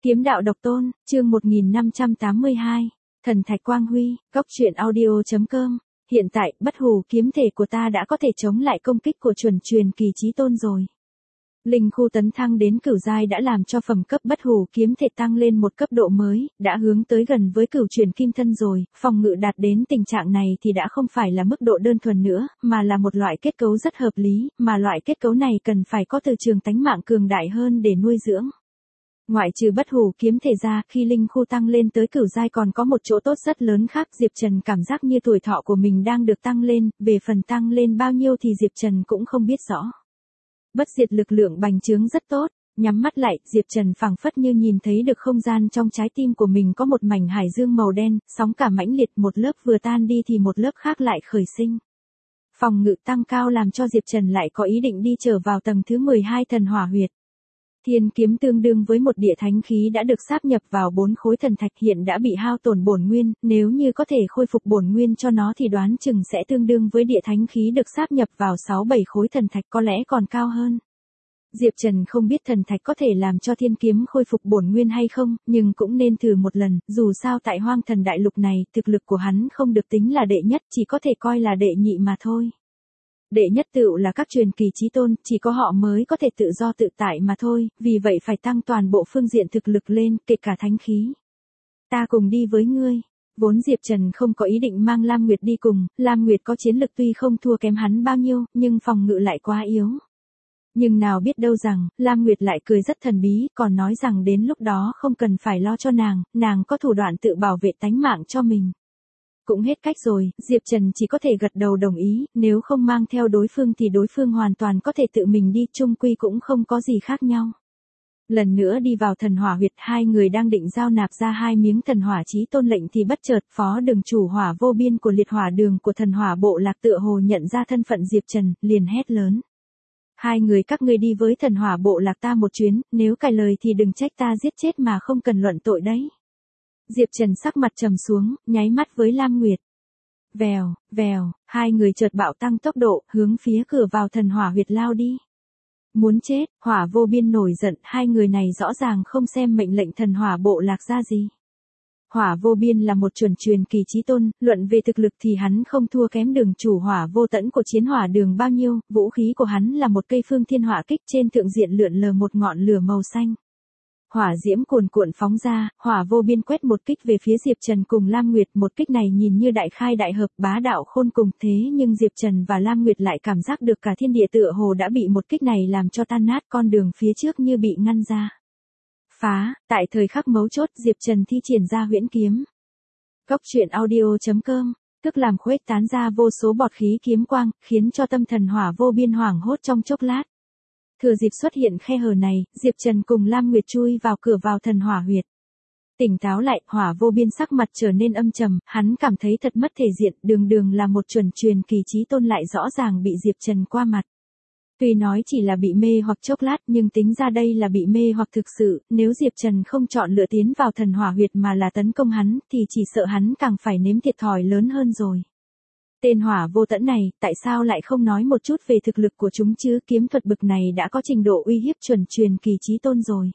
Kiếm đạo độc tôn, chương 1582, Thần Thạch Quang Huy, góc truyện audio.com. Hiện tại, bất hủ kiếm thể của ta đã có thể chống lại công kích của chuẩn truyền kỳ chí tôn rồi. Linh khu tấn thăng đến cửu giai đã làm cho phẩm cấp bất hủ kiếm thể tăng lên một cấp độ mới, đã hướng tới gần với cửu truyền kim thân rồi, phòng ngự đạt đến tình trạng này thì đã không phải là mức độ đơn thuần nữa, mà là một loại kết cấu rất hợp lý, mà loại kết cấu này cần phải có từ trường tánh mạng cường đại hơn để nuôi dưỡng. Ngoại trừ bất hủ kiếm thể ra, khi linh khu tăng lên tới cửu giai còn có một chỗ tốt rất lớn khác, Diệp Trần cảm giác như tuổi thọ của mình đang được tăng lên, về phần tăng lên bao nhiêu thì Diệp Trần cũng không biết rõ. Bất diệt lực lượng bành trướng rất tốt, nhắm mắt lại, Diệp Trần phảng phất như nhìn thấy được không gian trong trái tim của mình có một mảnh hải dương màu đen, sóng cả mãnh liệt, một lớp vừa tan đi thì một lớp khác lại khởi sinh. Phòng ngự tăng cao làm cho Diệp Trần lại có ý định đi trở vào tầng thứ 12 thần hỏa huyệt. Thiên kiếm tương đương với một địa thánh khí đã được sáp nhập vào 4 khối thần thạch, hiện đã bị hao tổn bổn nguyên, nếu như có thể khôi phục bổn nguyên cho nó thì đoán chừng sẽ tương đương với địa thánh khí được sáp nhập vào 6-7 khối thần thạch, có lẽ còn cao hơn. Diệp Trần không biết thần thạch có thể làm cho thiên kiếm khôi phục bổn nguyên hay không, nhưng cũng nên thử một lần, dù sao tại Hoang Thần Đại Lục này, thực lực của hắn không được tính là đệ nhất, chỉ có thể coi là đệ nhị mà thôi. Đệ nhất tựu là các truyền kỳ chí tôn, chỉ có họ mới có thể tự do tự tại mà thôi, vì vậy phải tăng toàn bộ phương diện thực lực lên, kể cả thánh khí. Ta cùng đi với ngươi. Vốn Diệp Trần không có ý định mang Lam Nguyệt đi cùng, Lam Nguyệt có chiến lực tuy không thua kém hắn bao nhiêu, nhưng phòng ngự lại quá yếu. Nhưng nào biết đâu rằng, Lam Nguyệt lại cười rất thần bí, còn nói rằng đến lúc đó không cần phải lo cho nàng có thủ đoạn tự bảo vệ tánh mạng cho mình. Cũng hết cách rồi, Diệp Trần chỉ có thể gật đầu đồng ý, nếu không mang theo đối phương thì đối phương hoàn toàn có thể tự mình đi, chung quy cũng không có gì khác nhau. Lần nữa đi vào thần hỏa huyệt, hai người đang định giao nạp ra 2 miếng thần hỏa chí tôn lệnh thì bất chợt phó đường chủ hỏa vô biên của liệt hỏa đường của thần hỏa bộ lạc tựa hồ nhận ra thân phận Diệp Trần, liền hét lớn. Hai người các ngươi đi với thần hỏa bộ lạc ta một chuyến, nếu cài lời thì đừng trách ta giết chết mà không cần luận tội đấy. Diệp Trần sắc mặt trầm xuống, nháy mắt với Lam Nguyệt. Vèo, vèo, hai người chợt bạo tăng tốc độ, hướng phía cửa vào thần hỏa huyệt lao đi. Muốn chết, hỏa vô biên nổi giận, hai người này rõ ràng không xem mệnh lệnh thần hỏa bộ lạc ra gì. Hỏa vô biên là một chuẩn truyền kỳ chí tôn, luận về thực lực thì hắn không thua kém đường chủ hỏa vô tẫn của chiến hỏa đường bao nhiêu, vũ khí của hắn là một cây phương thiên hỏa kích, trên thượng diện lượn lờ một ngọn lửa màu xanh. Hỏa diễm cuồn cuộn phóng ra, hỏa vô biên quét một kích về phía Diệp Trần cùng Lam Nguyệt, một kích này nhìn như đại khai đại hợp, bá đạo khôn cùng, thế nhưng Diệp Trần và Lam Nguyệt lại cảm giác được cả thiên địa tựa hồ đã bị một kích này làm cho tan nát, con đường phía trước như bị ngăn ra. Phá, tại thời khắc mấu chốt, Diệp Trần thi triển ra huyễn kiếm. Góc truyện audio.com, tức làm khuếch tán ra vô số bọt khí kiếm quang, khiến cho tâm thần hỏa vô biên hoảng hốt trong chốc lát. Thừa dịp xuất hiện khe hở này, Diệp Trần cùng Lam Nguyệt chui vào cửa vào thần hỏa huyệt. Tỉnh táo lại, hỏa vô biên sắc mặt trở nên âm trầm, hắn cảm thấy thật mất thể diện, đường là một chuẩn truyền kỳ chí tôn lại rõ ràng bị Diệp Trần qua mặt. Tuy nói chỉ là bị mê hoặc chốc lát nhưng tính ra đây là bị mê hoặc thực sự, nếu Diệp Trần không chọn lựa tiến vào thần hỏa huyệt mà là tấn công hắn thì chỉ sợ hắn càng phải nếm thiệt thòi lớn hơn rồi. Tên hỏa vô tẫn này, tại sao lại không nói một chút về thực lực của chúng chứ, kiếm thuật bực này đã có trình độ uy hiếp chuẩn truyền kỳ chí tôn rồi.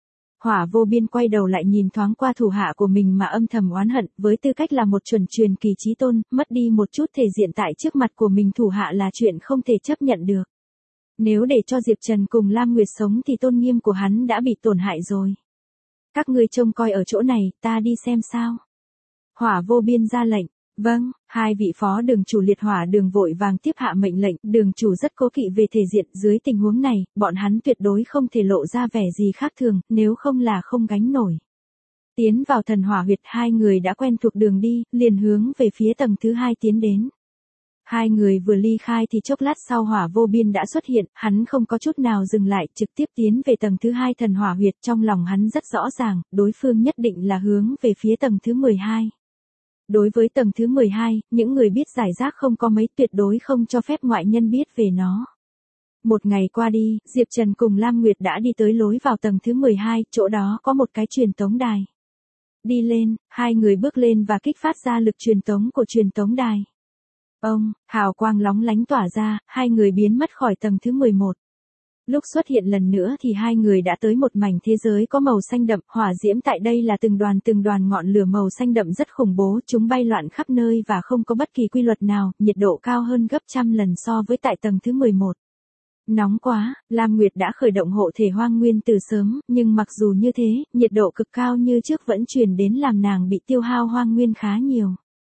Hỏa vô biên quay đầu lại nhìn thoáng qua thủ hạ của mình mà âm thầm oán hận, với tư cách là một chuẩn truyền kỳ chí tôn, mất đi một chút thể diện tại trước mặt của mình thủ hạ là chuyện không thể chấp nhận được. Nếu để cho Diệp Trần cùng Lam Nguyệt sống thì tôn nghiêm của hắn đã bị tổn hại rồi. Các ngươi trông coi ở chỗ này, ta đi xem sao. Hỏa vô biên ra lệnh. Vâng, hai vị phó đường chủ liệt hỏa đường vội vàng tiếp hạ mệnh lệnh, đường chủ rất cố kỵ về thể diện, dưới tình huống này, bọn hắn tuyệt đối không thể lộ ra vẻ gì khác thường, nếu không là không gánh nổi. Tiến vào thần hỏa huyệt, hai người đã quen thuộc đường đi, liền hướng về phía tầng thứ 2 tiến đến. Hai người vừa ly khai thì chốc lát sau hỏa vô biên đã xuất hiện, hắn không có chút nào dừng lại, trực tiếp tiến về tầng thứ 2 thần hỏa huyệt, trong lòng hắn rất rõ ràng, đối phương nhất định là hướng về phía tầng thứ 12. Đối với tầng thứ 12, những người biết giải rác không có mấy, tuyệt đối không cho phép ngoại nhân biết về nó. Một ngày qua đi, Diệp Trần cùng Lam Nguyệt đã đi tới lối vào tầng thứ 12, chỗ đó có một cái truyền tống đài. Đi lên, hai người bước lên và kích phát ra lực truyền tống của truyền tống đài. Hào quang lóng lánh tỏa ra, hai người biến mất khỏi tầng thứ 11. Lúc xuất hiện lần nữa thì hai người đã tới một mảnh thế giới có màu xanh đậm, hỏa diễm tại đây là từng đoàn ngọn lửa màu xanh đậm rất khủng bố, chúng bay loạn khắp nơi và không có bất kỳ quy luật nào, nhiệt độ cao hơn gấp trăm lần so với tại tầng thứ 11. Nóng quá, Lam Nguyệt đã khởi động hộ thể hoang nguyên từ sớm, nhưng mặc dù như thế, nhiệt độ cực cao như trước vẫn truyền đến làm nàng bị tiêu hao hoang nguyên khá nhiều.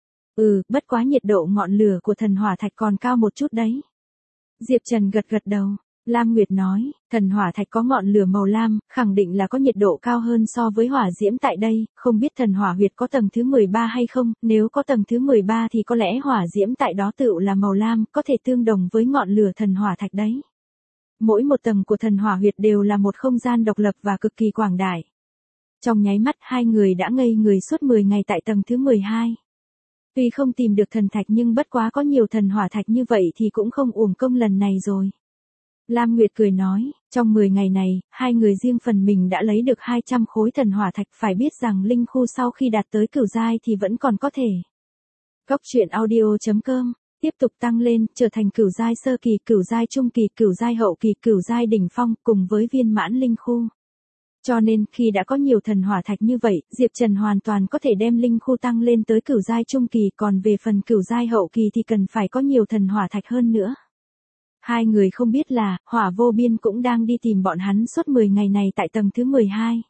Bất quá nhiệt độ ngọn lửa của thần hỏa thạch còn cao một chút đấy. Diệp Trần gật gật đầu. Lam Nguyệt nói, thần hỏa thạch có ngọn lửa màu lam, khẳng định là có nhiệt độ cao hơn so với hỏa diễm tại đây, không biết thần hỏa huyệt có tầng thứ 13 hay không, nếu có tầng thứ 13 thì có lẽ hỏa diễm tại đó tựu là màu lam, có thể tương đồng với ngọn lửa thần hỏa thạch đấy. Mỗi một tầng của thần hỏa huyệt đều là một không gian độc lập và cực kỳ quảng đại. Trong nháy mắt hai người đã ngây người suốt 10 ngày tại tầng thứ 12. Tuy không tìm được thần thạch nhưng bất quá có nhiều thần hỏa thạch như vậy thì cũng không uổng công lần này rồi. Lam Nguyệt cười nói, trong 10 ngày này, hai người riêng phần mình đã lấy được 200 khối thần hỏa thạch, phải biết rằng linh khu sau khi đạt tới cửu giai thì vẫn còn có thể. Góc truyện audio.com tiếp tục tăng lên, trở thành cửu giai sơ kỳ, cửu giai trung kỳ, cửu giai hậu kỳ, cửu giai đỉnh phong, cùng với viên mãn linh khu. Cho nên, khi đã có nhiều thần hỏa thạch như vậy, Diệp Trần hoàn toàn có thể đem linh khu tăng lên tới cửu giai trung kỳ, còn về phần cửu giai hậu kỳ thì cần phải có nhiều thần hỏa thạch hơn nữa. Hai người không biết là, Hỏa Vô Biên cũng đang đi tìm bọn hắn suốt 10 ngày này tại tầng thứ 12.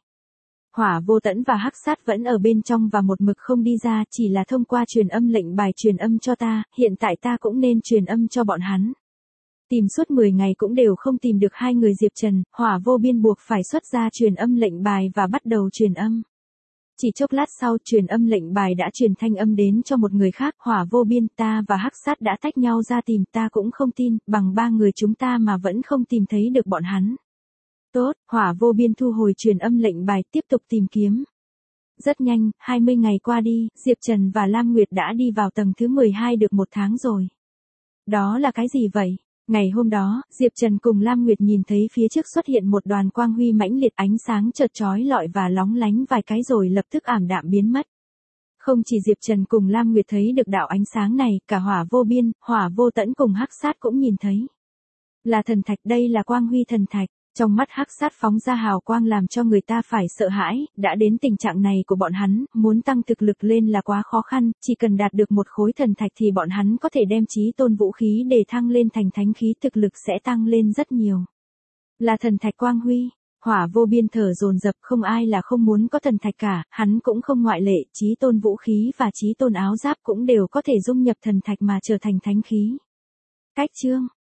Hỏa Vô Tẫn và Hắc Sát vẫn ở bên trong và một mực không đi ra, chỉ là thông qua truyền âm lệnh bài truyền âm cho ta, hiện tại ta cũng nên truyền âm cho bọn hắn. Tìm suốt 10 ngày cũng đều không tìm được hai người Diệp Trần, Hỏa Vô Biên buộc phải xuất ra truyền âm lệnh bài và bắt đầu truyền âm. Chỉ chốc lát sau, truyền âm lệnh bài đã truyền thanh âm đến cho một người khác, Hỏa Vô Biên, ta và Hắc Sát đã tách nhau ra tìm, ta cũng không tin, bằng ba người chúng ta mà vẫn không tìm thấy được bọn hắn. Tốt, Hỏa Vô Biên thu hồi truyền âm lệnh bài, tiếp tục tìm kiếm. Rất nhanh, 20 ngày qua đi, Diệp Trần và Lam Nguyệt đã đi vào tầng thứ 12 được 1 tháng rồi. Đó là cái gì vậy? Ngày hôm đó, Diệp Trần cùng Lam Nguyệt nhìn thấy phía trước xuất hiện một đoàn quang huy mãnh liệt, ánh sáng chợt chói lọi và lóng lánh vài cái rồi lập tức ảm đạm biến mất. Không chỉ Diệp Trần cùng Lam Nguyệt thấy được đạo ánh sáng này, cả Hỏa Vô Biên, Hỏa Vô Tẫn cùng Hắc Sát cũng nhìn thấy. Là thần thạch, đây là quang huy thần thạch. Trong mắt Hắc Sát phóng ra hào quang làm cho người ta phải sợ hãi, đã đến tình trạng này của bọn hắn, muốn tăng thực lực lên là quá khó khăn, chỉ cần đạt được một khối thần thạch thì bọn hắn có thể đem chí tôn vũ khí để thăng lên thành thánh khí, thực lực sẽ tăng lên rất nhiều. Là thần thạch quang huy. Hỏa Vô Biên thở dồn dập, không ai là không muốn có thần thạch cả, hắn cũng không ngoại lệ, chí tôn vũ khí và chí tôn áo giáp cũng đều có thể dung nhập thần thạch mà trở thành thánh khí. Cách chương